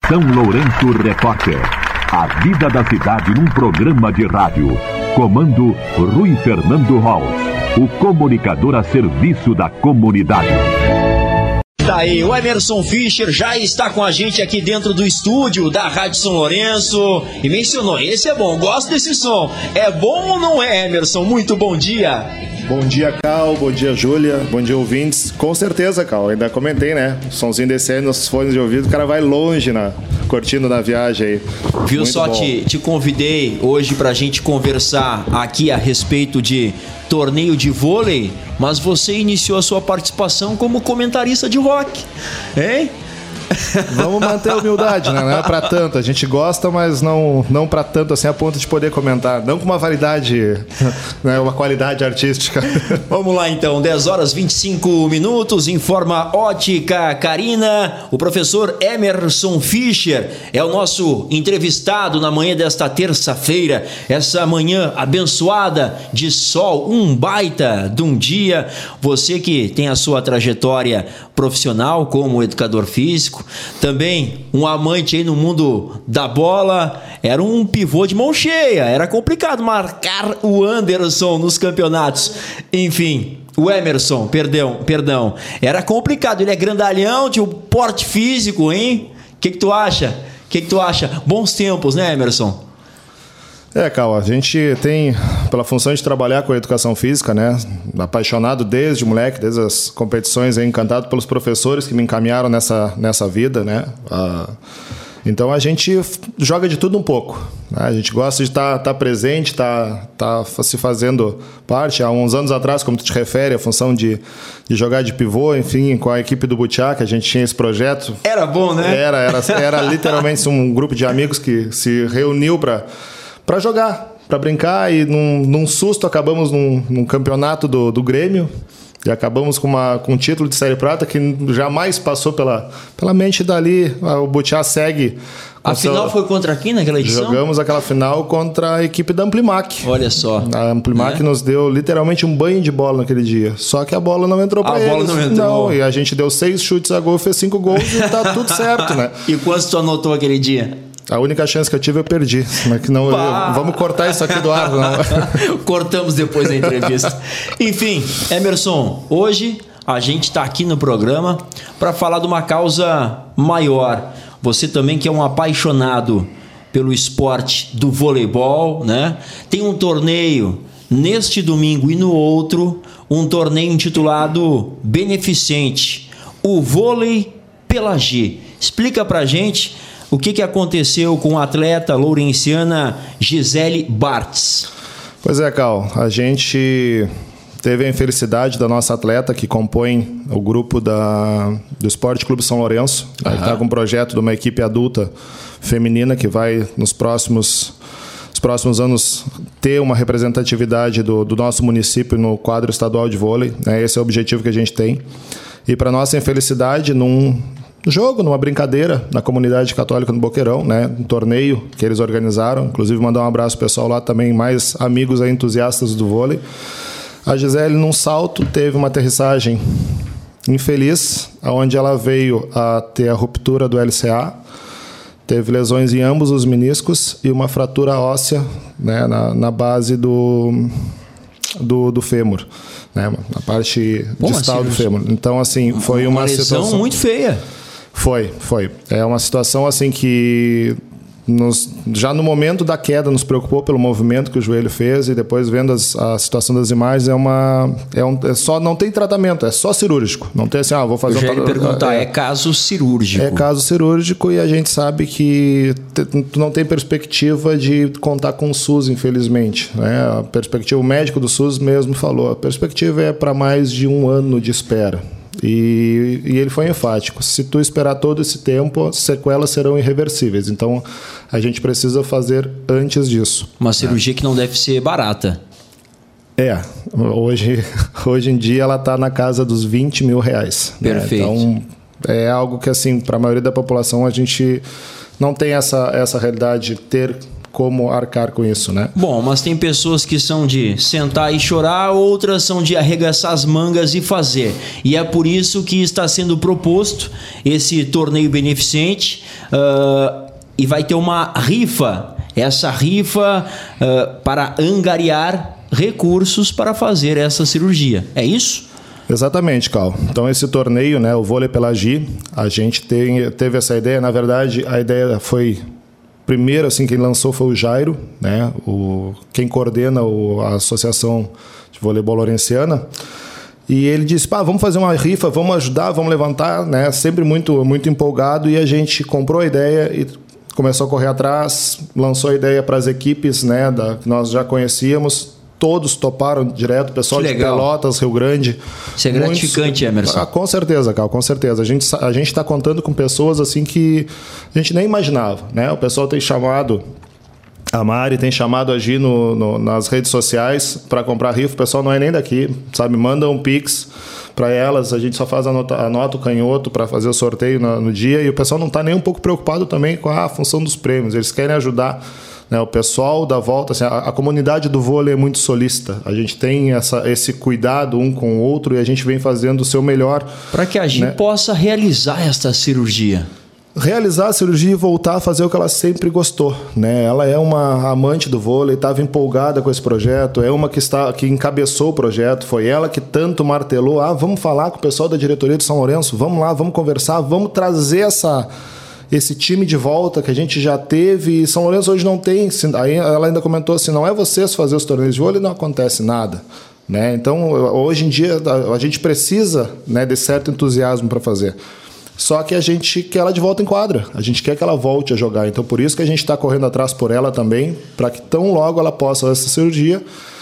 São Lourenço Repórter. A vida da cidade num programa de rádio. Comando Rui Fernando Holtz, o comunicador a serviço da comunidade. Daí, o Emerson Fischer já está com a gente aqui dentro do estúdio da Rádio São Lourenço e mencionou, esse é bom, gosto desse som. É bom ou não é, Emerson? Muito bom dia. Bom dia, Cal, bom dia, Júlia, bom dia, ouvintes. Com certeza, Cal, ainda comentei, né? O somzinho desse aí nos fones de ouvido, o cara vai longe curtindo na viagem aí. Viu, muito só te convidei hoje pra gente conversar aqui a respeito de torneio de vôlei, mas você iniciou a sua participação como comentarista de rock, hein? Vamos manter a humildade, né? Não é pra tanto. A gente gosta, mas não pra tanto assim a ponto de poder comentar. Não com uma validade, né? Uma qualidade artística. Vamos lá então, 10 horas 25 minutos, informa Ótica Carina. O professor Emerson Fischer é o nosso entrevistado na manhã desta terça-feira. Essa manhã abençoada de sol, um baita de um dia. Você que tem a sua trajetória profissional como educador físico, também um amante aí no mundo da bola, era um pivô de mão cheia, era complicado marcar o Anderson nos campeonatos. Enfim, o Emerson, perdão, era complicado, ele é grandalhão, tinha um porte físico, hein? O que tu acha? Bons tempos, né, Emerson? Cal, a gente tem, pela função de trabalhar com a educação física, né, apaixonado desde moleque, desde as competições, encantado pelos professores que me encaminharam nessa vida, né, então a gente joga de tudo um pouco, né? A gente gosta de estar presente, tá se fazendo parte. Há uns anos atrás, como tu te refere, a função de jogar de pivô, enfim, com a equipe do Butiá, que a gente tinha esse projeto. Era bom, né? Era literalmente um grupo de amigos que se reuniu para jogar, para brincar, e num susto acabamos num campeonato do Grêmio e acabamos com um título de Série Prata que jamais passou pela mente dali. O Butiá segue. A final foi contra quem naquela edição? Jogamos aquela final contra a equipe da Amplimac. Olha só. A Amplimac nos deu literalmente um banho de bola naquele dia. Só que a bola não entrou para eles. A bola não entrou. Não, e a gente deu 6 chutes a gol, fez 5 gols e tá tudo certo, né? E quantos tu anotou aquele dia? A única chance que eu tive eu perdi. Mas que não, vamos cortar isso aqui do ar, não. Cortamos depois da entrevista. Enfim, Emerson, hoje a gente está aqui no programa para falar de uma causa maior. Você também que é um apaixonado pelo esporte do voleibol, né? Tem um torneio neste domingo e no outro, um torneio intitulado Beneficente, o Vôlei pela G. Explica pra gente o que aconteceu com a atleta lourenciana Gisele Bartz. Pois é, Cal, a gente teve a infelicidade da nossa atleta que compõe o grupo do Esporte Clube São Lourenço. Uhum. Ele está com um projeto de uma equipe adulta feminina que vai nos próximos anos ter uma representatividade do nosso município no quadro estadual de vôlei. Esse é o objetivo que a gente tem. E para nossa infelicidade, num jogo, numa brincadeira na comunidade católica no Boqueirão, né? Um torneio que eles organizaram, inclusive mandar um abraço pro pessoal lá também, mais amigos aí, entusiastas do vôlei. A Gisele, num salto, teve uma aterrissagem infeliz, onde ela veio a ter a ruptura do LCA, teve lesões em ambos os meniscos e uma fratura óssea, né, na base do fêmur, né, na parte distal do fêmur. Então, assim, foi uma lesão situação muito feia. Foi. É uma situação assim que já no momento da queda nos preocupou pelo movimento que o joelho fez, e depois vendo a situação das imagens só não tem tratamento, é só cirúrgico. Não tem assim, vou fazer. Eu já ia perguntar, é caso cirúrgico? É caso cirúrgico, e a gente sabe que tu não tem perspectiva de contar com o SUS, infelizmente, né? A perspectiva, o médico do SUS mesmo falou, a perspectiva é para mais de 1 ano de espera. E ele foi enfático: se tu esperar todo esse tempo, as sequelas serão irreversíveis. Então a gente precisa fazer antes disso. Uma cirurgia que não deve ser barata. Hoje em dia ela está na casa dos 20 mil reais. Perfeito. Né? Então é algo que, assim, para a maioria da população a gente não tem essa realidade de ter como arcar com isso, né? Bom, mas tem pessoas que são de sentar e chorar, outras são de arregaçar as mangas e fazer. E é por isso que está sendo proposto esse torneio beneficente e vai ter uma rifa. Essa rifa para angariar recursos para fazer essa cirurgia. É isso? Exatamente, Cal. Então esse torneio, né, o Vôlei pela Gi, a gente teve essa ideia. Na verdade, a ideia foi... Primeiro, assim, quem lançou foi o Jairo, né? Quem coordena a Associação de Voleibol Lourenciana. E ele disse, vamos fazer uma rifa, vamos ajudar, vamos levantar, né? Sempre muito, muito empolgado. E a gente comprou a ideia e começou a correr atrás, lançou a ideia para as equipes, né, que nós já conhecíamos. Todos toparam direto, pessoal de Pelotas, Rio Grande. Isso é gratificante, Emerson. Com certeza, Cal, com certeza. A gente está contando com pessoas assim que a gente nem imaginava, né? O pessoal tem chamado, a Mari tem chamado a Gi nas redes sociais para comprar rifa. O pessoal não é nem daqui, sabe? Manda um Pix para elas, a gente só faz anota o canhoto para fazer o sorteio no dia, e o pessoal não está nem um pouco preocupado também com a função dos prêmios. Eles querem ajudar, né, o pessoal da volta, assim, a comunidade do vôlei é muito solícita. A gente tem esse cuidado um com o outro e a gente vem fazendo o seu melhor. Para que a Gi possa realizar esta cirurgia. Realizar a cirurgia e voltar a fazer o que ela sempre gostou, né? Ela é uma amante do vôlei, estava empolgada com esse projeto, é uma que encabeçou o projeto, foi ela que tanto martelou, vamos falar com o pessoal da diretoria de São Lourenço, vamos lá, vamos conversar, vamos trazer esse time de volta que a gente já teve, e São Lourenço hoje não tem. Aí ela ainda comentou assim, não é vocês fazer os torneios de vôlei, não acontece nada, né? Então, hoje em dia, a gente precisa, né, de certo entusiasmo para fazer. Só que a gente quer ela de volta em quadra, a gente quer que ela volte a jogar. Então, por isso que a gente está correndo atrás por ela também, para que tão logo ela possa fazer essa cirurgia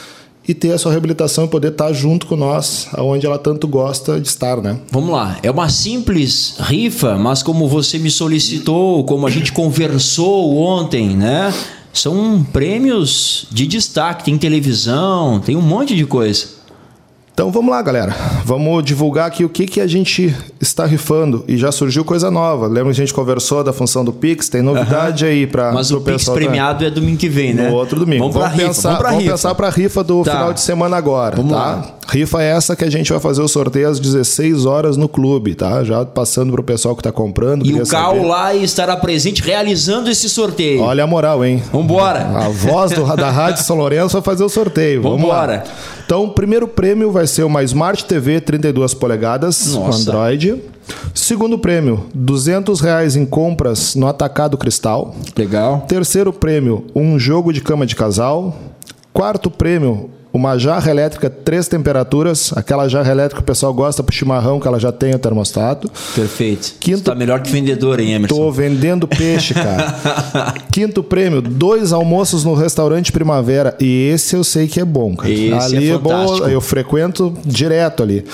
e ter a sua reabilitação e poder estar junto com nós, onde ela tanto gosta de estar, né? Vamos lá, é uma simples rifa, mas como você me solicitou, como a gente conversou ontem, né? São prêmios de destaque, tem televisão, tem um monte de coisa. Então vamos lá, galera. Vamos divulgar aqui o que a gente está rifando. E já surgiu coisa nova. Lembra que a gente conversou da função do Pix? Tem novidade aí para o pessoal. Mas o Pix premiado é domingo que vem, né? No outro domingo. Vamos pensar para a rifa do final de semana agora. Vamos lá. Rifa essa que a gente vai fazer o sorteio às 16 horas no clube, tá? Já passando para o pessoal que está comprando. E o Cal lá estará presente realizando esse sorteio. Olha a moral, hein? Vambora. A voz da Rádio São Lourenço vai fazer o sorteio. Vambora. Então, o primeiro prêmio vai ser uma Smart TV 32 polegadas com Android. Segundo prêmio, R$200 em compras no Atacado Cristal. Legal. Terceiro prêmio, um jogo de cama de casal. Quarto prêmio, uma jarra elétrica 3 temperaturas. Aquela jarra elétrica que o pessoal gosta pro chimarrão, que ela já tem o termostato. Perfeito. Quinto, tá melhor que vendedor, hein, Emerson? Tô vendendo peixe, cara. Quinto prêmio, 2 almoços no restaurante Primavera. E esse eu sei que é bom, cara. Esse ali é fantástico. Bom, eu frequento direto ali.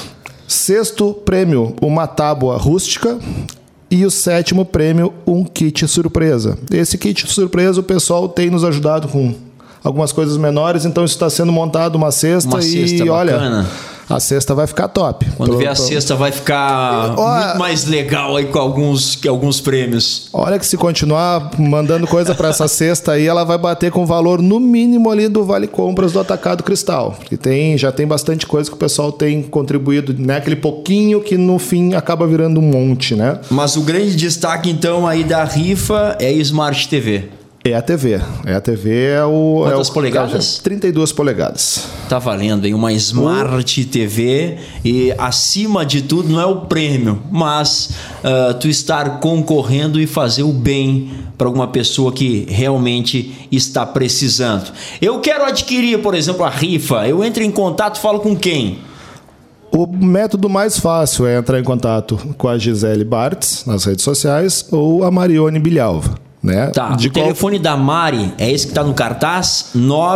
Sexto prêmio, uma tábua rústica. E o sétimo prêmio, um kit surpresa. Esse kit surpresa o pessoal tem nos ajudado com algumas coisas menores, então isso está sendo montado uma cesta e olha, a cesta vai ficar top. Quando vier a cesta vai ficar muito mais legal aí com alguns prêmios. Olha que se continuar mandando coisa para essa cesta aí, ela vai bater com o valor no mínimo ali do Vale Compras do Atacado Cristal. Porque já tem bastante coisa que o pessoal tem contribuído, né? Aquele pouquinho que no fim acaba virando um monte, né? Mas o grande destaque então aí da rifa é a Smart TV. É a TV. Quantas polegadas? 32 polegadas. Tá valendo, hein? Uma Smart TV. E acima de tudo, não é o prêmio, mas tu estar concorrendo e fazer o bem para alguma pessoa que realmente está precisando. Eu quero adquirir, por exemplo, a rifa. Eu entro em contato, falo com quem? O método mais fácil é entrar em contato com a Gisele Bartz nas redes sociais ou a Marione Bilhalva. Né? Tá, o telefone da Mari é esse que está no cartaz,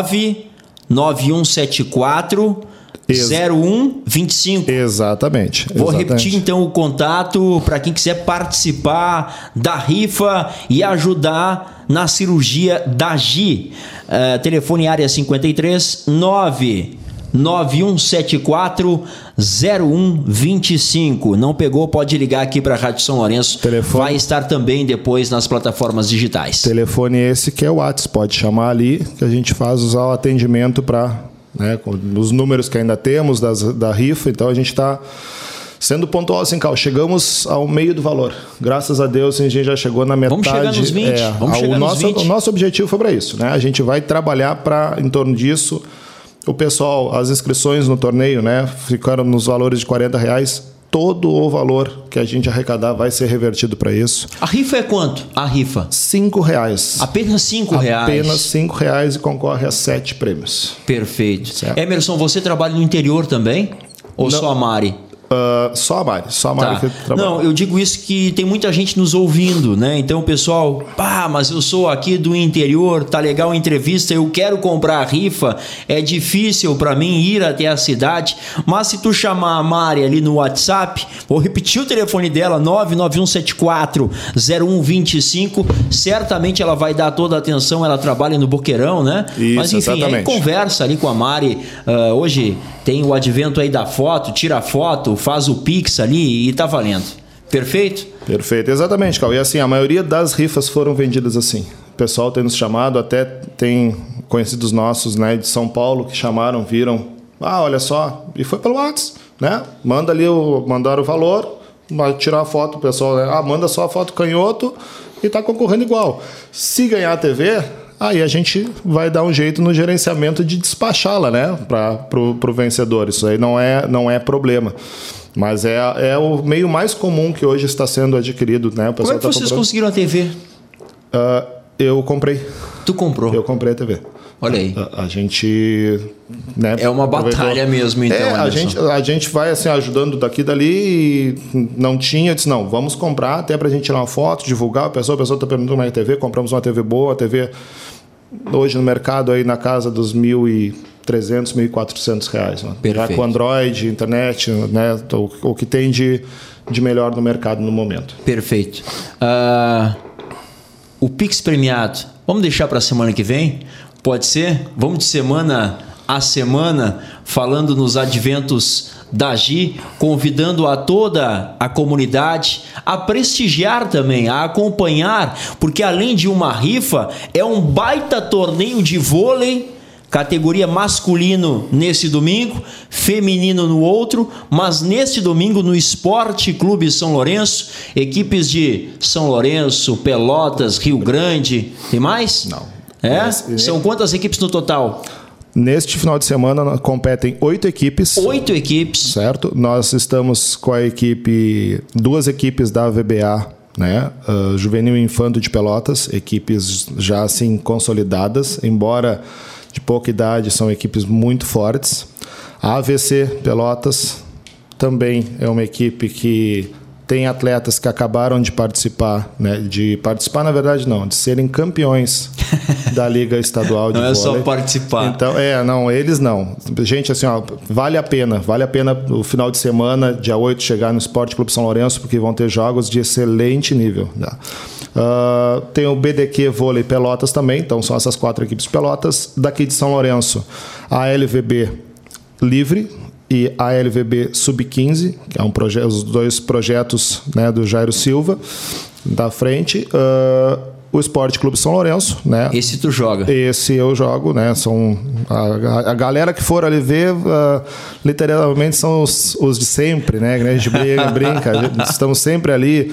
99174 0125. Exatamente. Vou repetir então o contato para quem quiser participar da rifa e ajudar na cirurgia da Gi. Telefone área 53 99174-0125. Não pegou, pode ligar aqui para a Rádio São Lourenço. Telefone. Vai estar também depois nas plataformas digitais. Telefone esse que é o WhatsApp. Pode chamar ali que a gente faz usar o atendimento para, né, os números que ainda temos da rifa. Então a gente está sendo pontual assim, Cal. Chegamos ao meio do valor. Graças a Deus a gente já chegou na metade. Vamos chegar nos 20. O nosso objetivo foi para isso, né? A gente vai trabalhar para em torno disso. O pessoal, as inscrições no torneio, né, ficaram nos valores de R$40. Todo o valor que a gente arrecadar vai ser revertido para isso. A rifa é quanto? A rifa? R$5. Apenas R$5? Apenas R$5 e concorre a 7 prêmios. Perfeito. Certo. Emerson, você trabalha no interior também? Ou Não. só a Mari? Só a Mari Tá. que trabalha. Não, eu digo isso que tem muita gente nos ouvindo, né? Então o pessoal, mas eu sou aqui do interior, tá legal a entrevista, eu quero comprar a rifa, é difícil para mim ir até a cidade, mas se tu chamar a Mari ali no WhatsApp, vou repetir o telefone dela, 99174-0125, certamente ela vai dar toda a atenção, ela trabalha no Boqueirão, né? Isso, mas enfim, exatamente. aí conversa ali com a Mari, hoje tem o advento aí da foto, tira a foto, faz o Pix ali e tá valendo. Perfeito? Perfeito, exatamente, Cal. E assim, a maioria das rifas foram vendidas assim. O pessoal tem nos chamado, até tem conhecidos nossos, né, de São Paulo que chamaram, viram, olha só, e foi pelo WhatsApp, né? Mandaram o valor, vai tirar a foto, o pessoal, né? Manda só a foto canhoto e tá concorrendo igual. Se ganhar a TV, aí a gente vai dar um jeito no gerenciamento de despachá-la, né, pro vencedor. Isso aí não é problema. Mas é o meio mais comum que hoje está sendo adquirido, né? O Como é que vocês conseguiram a TV? Eu comprei. Tu comprou? Eu comprei a TV. Olha aí. A gente, né, é uma batalha mesmo, então. A gente vai assim ajudando daqui e dali e não tinha, eu disse, não, vamos comprar até pra gente tirar uma foto, divulgar, a pessoa está perguntando uma TV, compramos uma TV boa, a TV hoje no mercado aí na casa dos R$1.300, R$1.400, né? Já com Android, internet, né, o que tem de melhor no mercado no momento. Perfeito. O Pix premiado, vamos deixar para a semana que vem? Pode ser? Vamos de semana a semana, falando nos adventos da GI, convidando a toda a comunidade a prestigiar também, a acompanhar, porque além de uma rifa, é um baita torneio de vôlei, categoria masculino nesse domingo, feminino no outro, mas neste domingo no Esporte Clube São Lourenço, equipes de São Lourenço, Pelotas, Rio Grande, tem mais? Não. São quantas equipes no total? Neste final de semana competem 8 equipes. 8 equipes. Certo. Nós estamos com a equipe, 2 equipes da VBA, né? Juvenil e Infanto de Pelotas, equipes já assim consolidadas, embora de pouca idade, são equipes muito fortes. A AVC Pelotas também é uma equipe que tem atletas que acabaram de participar, né? De participar, na verdade, não, de serem campeões da Liga Estadual de Vôlei. Não é só participar. Então, não, eles não. Gente, assim, vale a pena o final de semana, dia 8, chegar no Esporte Clube São Lourenço, porque vão ter jogos de excelente nível. Tá? Tem o BDQ Vôlei Pelotas também, então são essas 4 equipes de Pelotas. Daqui de São Lourenço, a LVB Livre e a LVB Sub-15, que é os 2 projetos, né, do Jairo Silva, da frente. O Esporte Clube São Lourenço, né? Esse tu joga? Esse eu jogo, né? São a galera que for ali ver, literalmente são os de sempre, né? A gente brinca, estamos sempre ali.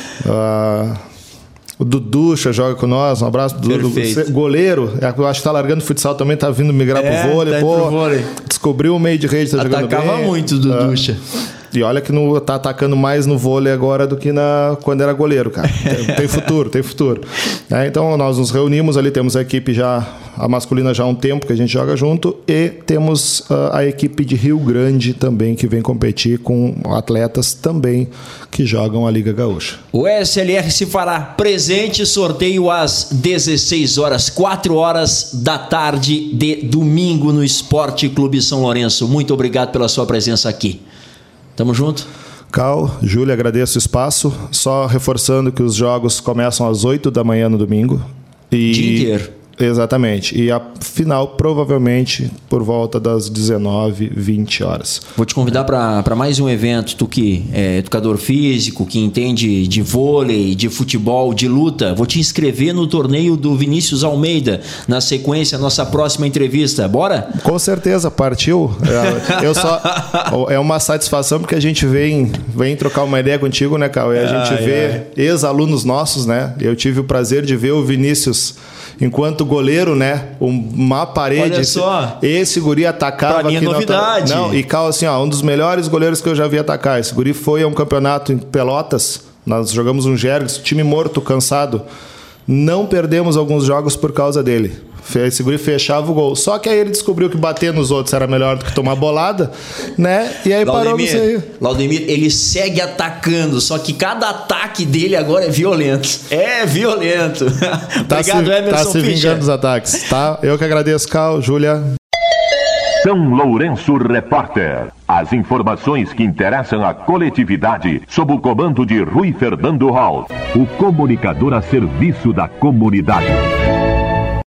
O Duducha joga com nós, um abraço do goleiro, eu acho que tá largando futsal também, tá vindo migrar pro vôlei, tá pro vôlei. Descobriu o meio de rede, tá jogando bem. Atacava muito o Duducha. E olha que tá atacando mais no vôlei agora do que quando era goleiro, cara. Tem futuro, tem futuro. Então nós nos reunimos ali, temos a equipe a masculina já há um tempo que a gente joga junto, e temos a equipe de Rio Grande também, que vem competir com atletas também que jogam a Liga Gaúcha. O SLR se fará presente, sorteio às 16 horas, 4 horas da tarde de domingo no Esporte Clube São Lourenço. Muito obrigado pela sua presença aqui. Tamo junto. Cal, Júlia, agradeço o espaço. Só reforçando que os jogos começam às 8 da manhã no domingo. Dia inteiro. Exatamente. E a final, provavelmente, por volta das 19, 20 horas. Vou te convidar para mais um evento. Tu que é educador físico, que entende de vôlei, de futebol, de luta. Vou te inscrever no torneio do Vinícius Almeida. Na sequência, nossa próxima entrevista. Bora? Com certeza, partiu. É uma satisfação porque a gente vem trocar uma ideia contigo, né, Cal? E a gente vê ex-alunos nossos, né? Eu tive o prazer de ver o Vinícius enquanto goleiro, né? Uma parede. Olha só. Esse guri atacava. Pra mim é novidade. E Cal, assim, um dos melhores goleiros que eu já vi atacar. Esse guri foi a um campeonato em Pelotas. Nós jogamos um Jergs, time morto, cansado. Não perdemos alguns jogos por causa dele. Esse guri fechava o gol. Só que aí ele descobriu que bater nos outros era melhor do que tomar bolada, né? E aí parou nisso aí. Laudemir, ele segue atacando, só que cada ataque dele agora é violento. É violento. Obrigado, Emerson Fischer. Tá se vingando dos ataques, tá? Eu que agradeço, Cal, Júlia. São Lourenço Repórter. As informações que interessam a coletividade sob o comando de Rui Fernando Hall, o comunicador a serviço da comunidade.